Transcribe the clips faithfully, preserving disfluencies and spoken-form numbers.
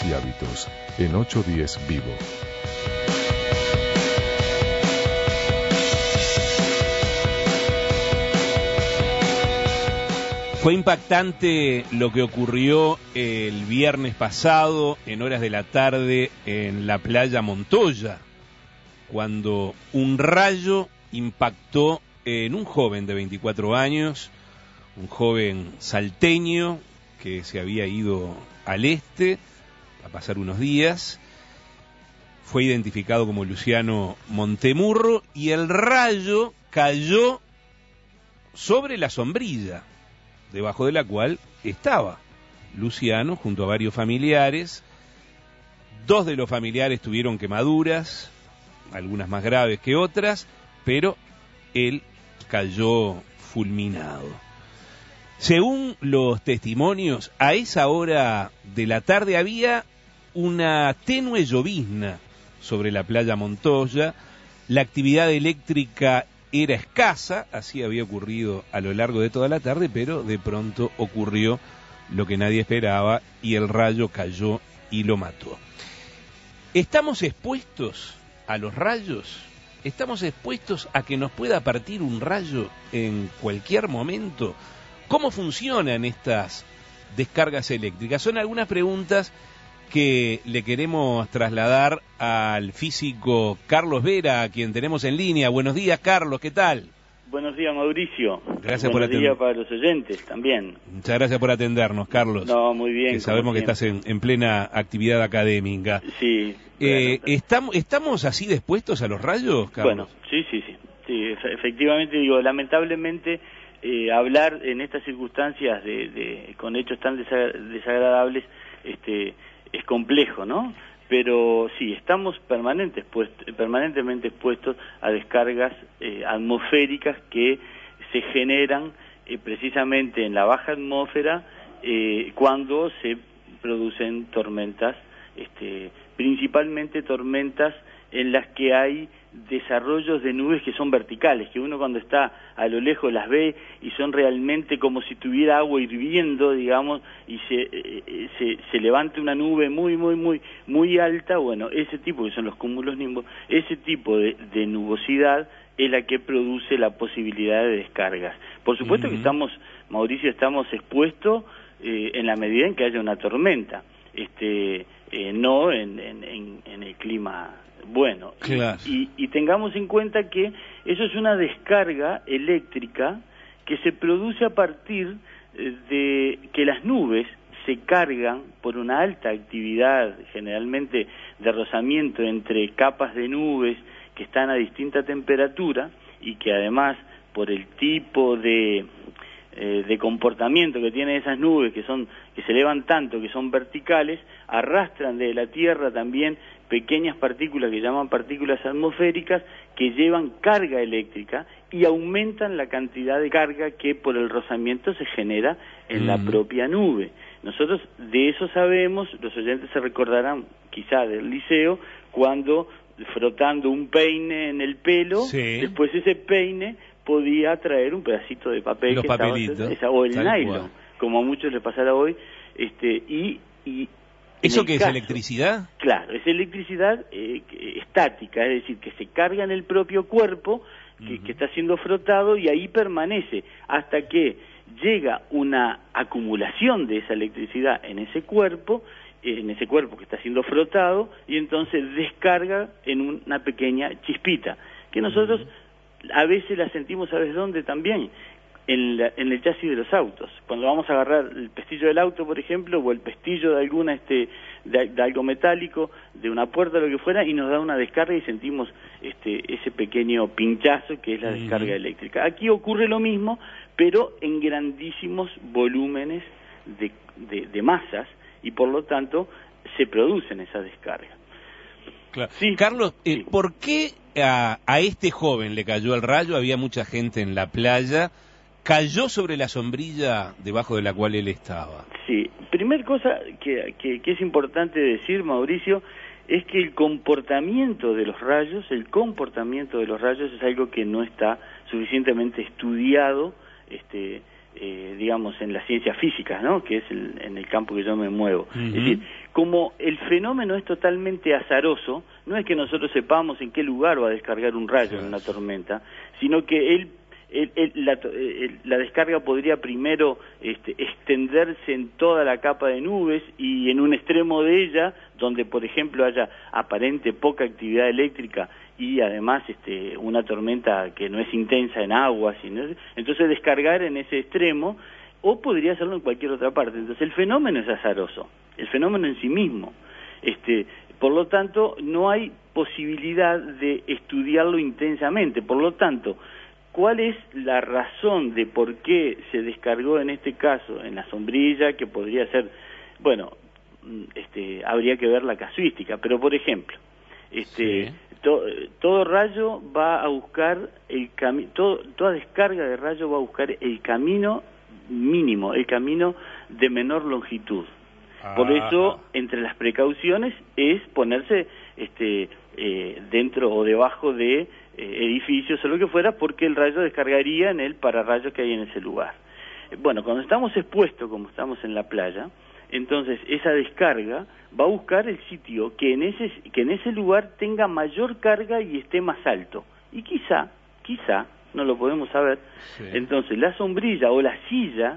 y hábitos en ochocientos diez Vivo. Fue impactante lo que ocurrió el viernes pasado, en horas de la tarde, en la playa Montoya, cuando un rayo impactó en un joven de veinticuatro años, un joven salteño que se había ido al este a pasar unos días. Fue identificado como Luciano Montemurro y el rayo cayó sobre la sombrilla, debajo de la cual estaba Luciano junto a varios familiares. Dos de los familiares tuvieron quemaduras, algunas más graves que otras, pero él cayó fulminado. Según los testimonios, a esa hora de la tarde había una tenue llovizna sobre la playa Montoya. La actividad eléctrica era escasa, así había ocurrido a lo largo de toda la tarde, pero de pronto ocurrió lo que nadie esperaba y el rayo cayó y lo mató. ¿Estamos expuestos a los rayos? ¿Estamos expuestos a que nos pueda partir un rayo en cualquier momento? ¿Cómo funcionan estas descargas eléctricas? Son algunas preguntas que le queremos trasladar al físico Carlos Vera, a quien tenemos en línea. Buenos días, Carlos, ¿qué tal? Buenos días, Mauricio. Gracias Buenos por atender. días para los oyentes también. Muchas gracias por atendernos, Carlos. No, muy bien. Que sabemos que estás en, en plena actividad académica. Sí. Eh, Bueno, ¿estamos, ¿Estamos así dispuestos a los rayos, Carlos? Bueno, sí, sí, sí. sí efectivamente, digo, lamentablemente, eh, hablar en estas circunstancias de, de con hechos tan desagradables, este, es complejo, ¿no? Pero sí, estamos permanentes, pues, permanentemente expuestos a descargas eh, atmosféricas que se generan eh, precisamente en la baja atmósfera eh, cuando se producen tormentas, este, principalmente tormentas en las que hay desarrollos de nubes que son verticales, que uno cuando está a lo lejos las ve y son realmente como si tuviera agua hirviendo, digamos, y se, eh, se, se levanta una nube muy, muy, muy, muy alta. Bueno, ese tipo, que son los cúmulos nimbos, ese tipo de, de nubosidad es la que produce la posibilidad de descargas. Por supuesto uh-huh. que estamos, Mauricio, estamos expuestos eh, en la medida en que haya una tormenta, este, eh, no en, en, en, en el clima bueno, claro. y, y tengamos en cuenta que eso es una descarga eléctrica que se produce a partir de que las nubes se cargan por una alta actividad, generalmente de rozamiento entre capas de nubes que están a distinta temperatura y que además por el tipo de eh, de comportamiento que tienen esas nubes, que son que se elevan tanto, que son verticales, arrastran de la Tierra también pequeñas partículas que llaman partículas atmosféricas que llevan carga eléctrica y aumentan la cantidad de carga que por el rozamiento se genera en mm. la propia nube. Nosotros de eso sabemos, los oyentes se recordarán quizá del liceo, cuando frotando un peine en el pelo, sí. después ese peine podía traer un pedacito de papel, los que papelitos, estaba, esa, o el nylon, cual. como a muchos les pasará hoy, este y, y ¿Eso qué es, electricidad? Claro, es electricidad eh, estática, es decir, que se carga en el propio cuerpo, que, uh-huh. que está siendo frotado y ahí permanece hasta que llega una acumulación de esa electricidad en ese cuerpo, eh, en ese cuerpo que está siendo frotado, y entonces descarga en una pequeña chispita, que nosotros uh-huh. a veces la sentimos, ¿sabes dónde también? En, la, en el chasis de los autos. Cuando vamos a agarrar el pestillo del auto, por ejemplo, o el pestillo de alguna este de, de algo metálico, de una puerta o lo que fuera, y nos da una descarga y sentimos este ese pequeño pinchazo que es la descarga uh-huh. eléctrica. Aquí ocurre lo mismo, pero en grandísimos volúmenes de, de, de masas, y por lo tanto se producen esas descargas. Claro. Sí, Carlos, eh, sí. ¿por qué a, a este joven le cayó el rayo? Había mucha gente en la playa. ¿Cayó sobre la sombrilla debajo de la cual él estaba? Sí, primer cosa que, que, que es importante decir, Mauricio, es que el comportamiento de los rayos, el comportamiento de los rayos es algo que no está suficientemente estudiado este, eh, digamos, en las ciencias físicas, ¿no? Que es el, en el campo que yo me muevo. Uh-huh. Es decir, como el fenómeno es totalmente azaroso, no es que nosotros sepamos en qué lugar va a descargar un rayo en una tormenta, sino que él, él, él, la, él, la descarga podría primero este, extenderse en toda la capa de nubes y en un extremo de ella, donde por ejemplo haya aparente poca actividad eléctrica y además este, una tormenta que no es intensa en agua, sino, entonces descargar en ese extremo, o podría hacerlo en cualquier otra parte. Entonces el fenómeno es azaroso, el fenómeno en sí mismo. Este, por lo tanto, no hay posibilidad de estudiarlo intensamente. Por lo tanto, ¿cuál es la razón de por qué se descargó en este caso en la sombrilla, que podría ser, bueno, este, habría que ver la casuística, pero por ejemplo, este, sí. to, todo rayo va a buscar el camino, toda descarga de rayo va a buscar el camino mínimo, el camino de menor longitud. Ah. Por eso, entre las precauciones es ponerse este, eh, dentro o debajo de eh, edificios o lo que fuera, porque el rayo descargaría en el pararrayos que hay en ese lugar. Bueno, cuando estamos expuestos, como estamos en la playa, entonces esa descarga va a buscar el sitio que en ese, que en ese lugar tenga mayor carga y esté más alto. Y quizá, quizá, no lo podemos saber, sí. Entonces la sombrilla o la silla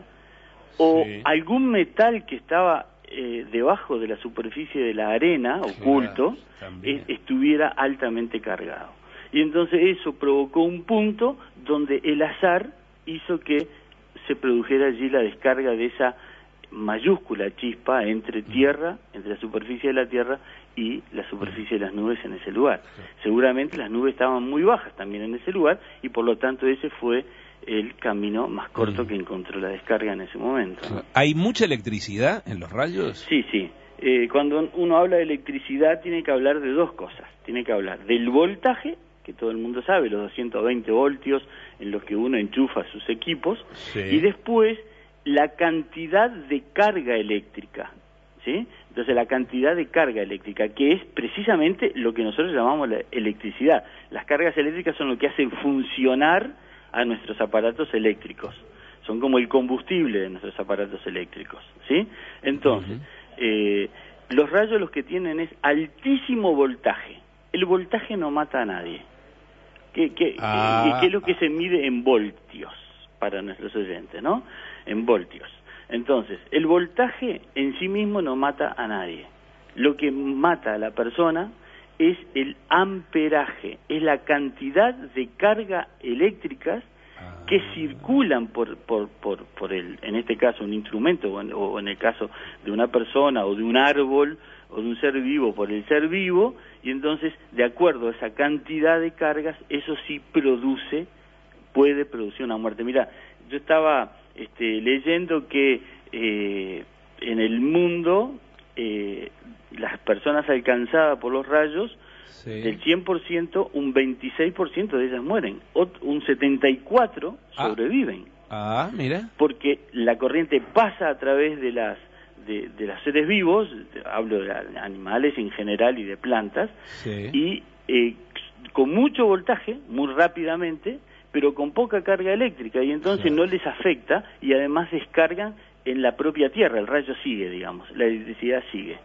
o sí. algún metal que estaba eh, debajo de la superficie de la arena, claro, oculto, eh, estuviera altamente cargado. Y entonces eso provocó un punto donde el azar hizo que se produjera allí la descarga de esa mayúscula chispa entre tierra, entre la superficie de la tierra y la superficie de las nubes en ese lugar. Seguramente las nubes estaban muy bajas también en ese lugar y por lo tanto ese fue el camino más corto que encontró la descarga en ese momento, ¿no? ¿Hay mucha electricidad en los rayos? Sí, sí. Eh, cuando uno habla de electricidad tiene que hablar de dos cosas. Tiene que hablar del voltaje, que todo el mundo sabe, los doscientos veinte voltios en los que uno enchufa sus equipos, sí. Y después la cantidad de carga eléctrica, ¿sí? Entonces la cantidad de carga eléctrica, que es precisamente lo que nosotros llamamos la electricidad. Las cargas eléctricas son lo que hacen funcionar a nuestros aparatos eléctricos. Son como el combustible de nuestros aparatos eléctricos, ¿sí? Entonces, uh-huh. eh, los rayos los que tienen es altísimo voltaje. El voltaje no mata a nadie. ¿Qué, qué, ah. qué es lo que se mide en voltios para nuestros oyentes, ¿no? En voltios. Entonces, el voltaje en sí mismo no mata a nadie. Lo que mata a la persona es el amperaje, es la cantidad de carga eléctricas que circulan por, por, por, por el, en este caso, un instrumento, o en, o en el caso de una persona, o de un árbol, o de un ser vivo, por el ser vivo, y entonces, de acuerdo a esa cantidad de cargas, eso sí produce, puede producir una muerte. Mira, yo estaba este, leyendo que eh, en el mundo eh, las personas alcanzadas por los rayos, sí. Del cien por ciento, un veintiséis por ciento de ellas mueren, un setenta y cuatro por ciento sobreviven. Ah, mira. Porque la corriente pasa a través de las de, de los seres vivos, hablo de animales en general y de plantas, sí. Y eh, con mucho voltaje, muy rápidamente, pero con poca carga eléctrica, y entonces claro. No les afecta, y además descargan en la propia tierra, el rayo sigue, digamos, la electricidad sigue.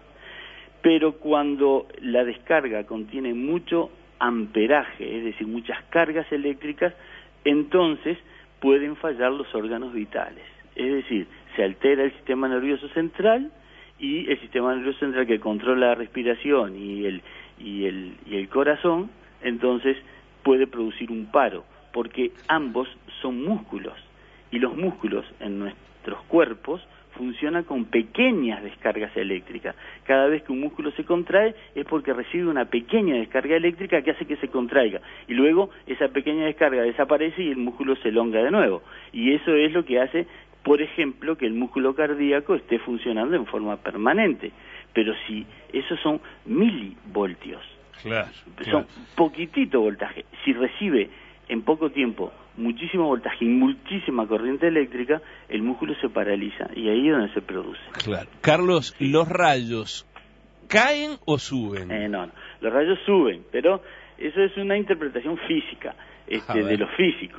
Pero cuando la descarga contiene mucho amperaje, es decir, muchas cargas eléctricas, entonces pueden fallar los órganos vitales. Es decir, se altera el sistema nervioso central, y el sistema nervioso central que controla la respiración y el, y el, y el corazón, entonces puede producir un paro, porque ambos son músculos, y los músculos en nuestros cuerpos funcionan con pequeñas descargas eléctricas. Cada vez que un músculo se contrae es porque recibe una pequeña descarga eléctrica que hace que se contraiga, y luego esa pequeña descarga desaparece y el músculo se elonga de nuevo, y eso es lo que hace, por ejemplo, que el músculo cardíaco esté funcionando en forma permanente. Pero si esos son milivoltios, claro, son claro. Poquitito voltaje, si recibe en poco tiempo muchísimo voltaje y muchísima corriente eléctrica, el músculo se paraliza, y ahí es donde se produce. Claro. Carlos, sí. ¿Los rayos caen o suben? Eh, no, no, los rayos suben, pero eso es una interpretación física este, de los físicos.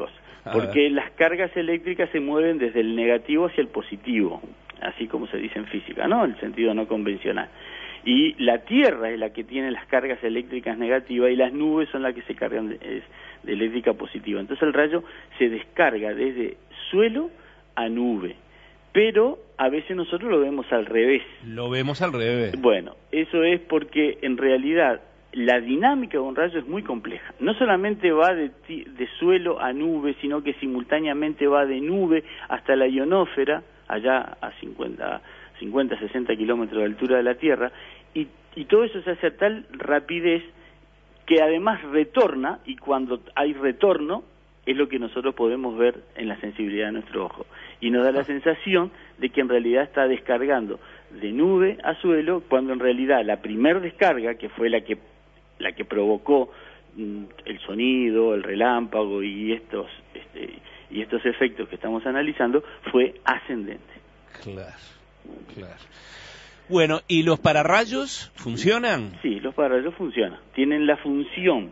porque las cargas eléctricas se mueven desde el negativo hacia el positivo, así como se dice en física, ¿no? El sentido no convencional. Y la Tierra es la que tiene las cargas eléctricas negativas y las nubes son las que se cargan de, de, de eléctrica positiva. Entonces el rayo se descarga desde suelo a nube, pero a veces nosotros lo vemos al revés. Lo vemos al revés. Bueno, eso es porque en realidad la dinámica de un rayo es muy compleja. No solamente va de, de suelo a nube, sino que simultáneamente va de nube hasta la ionósfera, allá a cincuenta, sesenta kilómetros de altura de la Tierra, y, y todo eso se hace a tal rapidez que además retorna, y cuando hay retorno es lo que nosotros podemos ver en la sensibilidad de nuestro ojo, y nos da la sensación de que en realidad está descargando de nube a suelo, cuando en realidad la primer descarga, que fue la que la que provocó mm, el sonido, el relámpago y estos este, y estos efectos que estamos analizando, fue ascendente. Claro, claro. Bueno, ¿y los pararrayos funcionan? Sí, los pararrayos funcionan. Tienen la función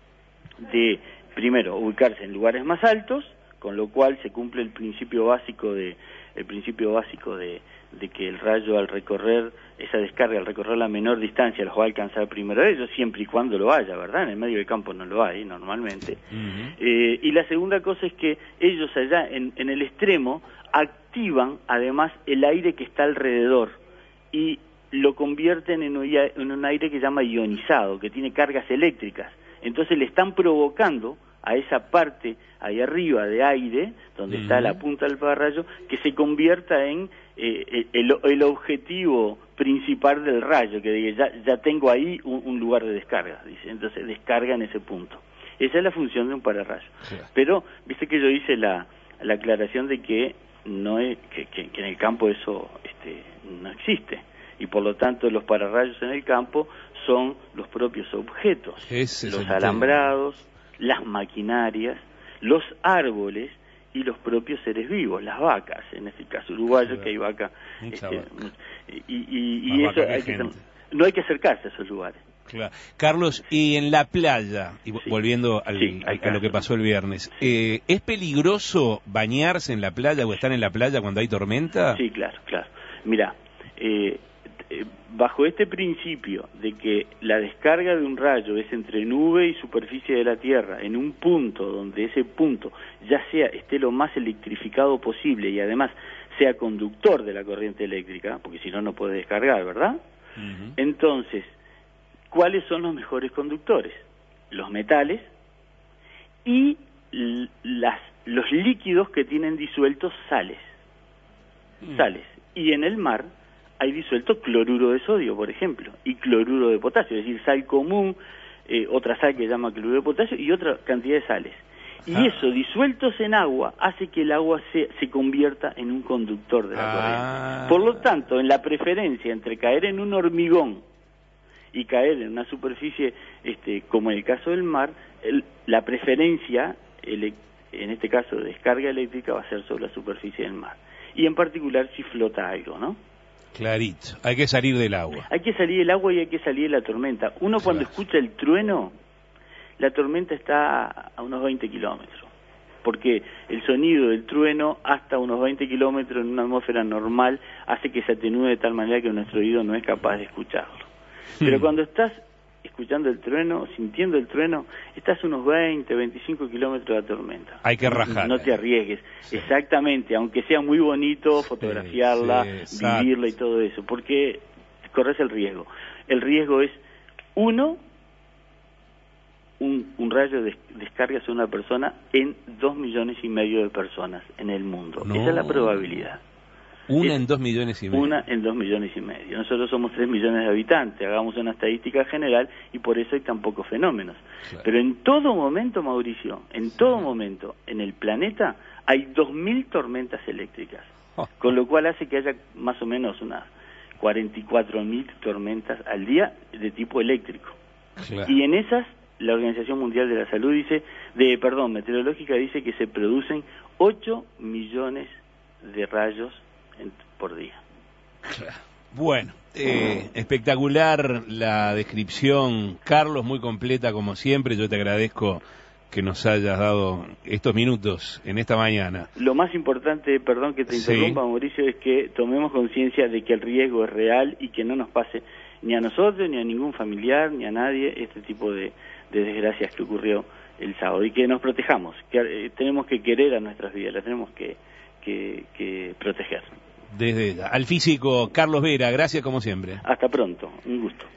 de, primero, ubicarse en lugares más altos, con lo cual se cumple el principio básico de el principio básico de, de que el rayo al recorrer esa descarga, al recorrer la menor distancia, los va a alcanzar primero a ellos, siempre y cuando lo haya, ¿verdad? En el medio del campo no lo hay normalmente. Uh-huh. eh, y la segunda cosa es que ellos allá en, en el extremo activan además el aire que está alrededor y lo convierten en un, en un aire que se llama ionizado, que tiene cargas eléctricas. Entonces le están provocando a esa parte ahí arriba de aire, donde uh-huh. está la punta del pararrayo, que se convierta en eh, el, el objetivo principal del rayo, que diga, ya, ya tengo ahí un, un lugar de descarga, dice. Entonces descarga en ese punto. Esa es la función de un pararrayo. Sí. Pero, viste que yo hice la, la aclaración de que no es, que, que, que en el campo eso este, no existe, y por lo tanto los pararrayos en el campo son los propios objetos, Ese los alambrados, tema. Las maquinarias, los árboles y los propios seres vivos, las vacas, en este caso uruguayo, claro. Que hay vaca, este, vaca. y, y, y eso hay que, no hay que acercarse a esos lugares. Claro. Carlos, y en la playa, y sí. volviendo al, sí, al, a lo que pasó el viernes, sí. eh, ¿es peligroso bañarse en la playa o estar en la playa cuando hay tormenta? Sí, claro, claro. Mira, eh, bajo este principio de que la descarga de un rayo es entre nube y superficie de la Tierra, en un punto donde ese punto ya sea esté lo más electrificado posible y además sea conductor de la corriente eléctrica, porque si no, no puede descargar, ¿verdad? Uh-huh. Entonces, ¿cuáles son los mejores conductores? Los metales y las, los líquidos que tienen disueltos sales. Uh-huh. Sales. Y en el mar hay disuelto cloruro de sodio, por ejemplo, y cloruro de potasio, es decir, sal común, eh, otra sal que se llama cloruro de potasio y otra cantidad de sales. Y ah. eso, disueltos en agua, hace que el agua se, se convierta en un conductor de la ah. corriente. Por lo tanto, en la preferencia entre caer en un hormigón y caer en una superficie, este, como en el caso del mar, el, la preferencia, el, en este caso de descarga eléctrica, va a ser sobre la superficie del mar. Y en particular si flota algo, ¿no? Clarito, hay que salir del agua. Hay que salir del agua y hay que salir de la tormenta. Uno claro. Cuando escucha el trueno, la tormenta está a unos veinte kilómetros, porque el sonido del trueno hasta unos veinte kilómetros en una atmósfera normal hace que se atenúe de tal manera que nuestro oído no es capaz de escucharlo. Hmm. Pero cuando estás escuchando el trueno, sintiendo el trueno, estás a unos veinte, veinticinco kilómetros de la tormenta. Hay que rajar. No, no te arriesgues. Sí. Exactamente, aunque sea muy bonito fotografiarla, sí, sí, vivirla y todo eso, porque corres el riesgo. El riesgo es, uno, un, un rayo de descarga a una persona en dos millones y medio de personas en el mundo. No. Esa es la probabilidad. Una es en dos millones y medio. Una en dos millones y medio. Nosotros somos tres millones de habitantes, hagamos una estadística general y por eso hay tan pocos fenómenos. Claro. Pero en todo momento, Mauricio, en sí. todo momento, en el planeta hay dos mil tormentas eléctricas, oh. con lo cual hace que haya más o menos unas cuarenta y cuatro mil tormentas al día de tipo eléctrico. Claro. Y en esas, la Organización Mundial de la Salud dice, de perdón, meteorológica dice que se producen ocho millones de rayos En, por día. Bueno, eh, espectacular la descripción, Carlos, muy completa como siempre. Yo te agradezco que nos hayas dado estos minutos en esta mañana. Lo más importante, perdón que te interrumpa, sí. Mauricio, es que tomemos conciencia de que el riesgo es real y que no nos pase ni a nosotros, ni a ningún familiar, ni a nadie este tipo de, de desgracias que ocurrió el sábado, y que nos protejamos, que eh, tenemos que querer a nuestras vidas, las tenemos que, que, que proteger. Desde al físico Carlos Vera, gracias como siempre. Hasta pronto, un gusto.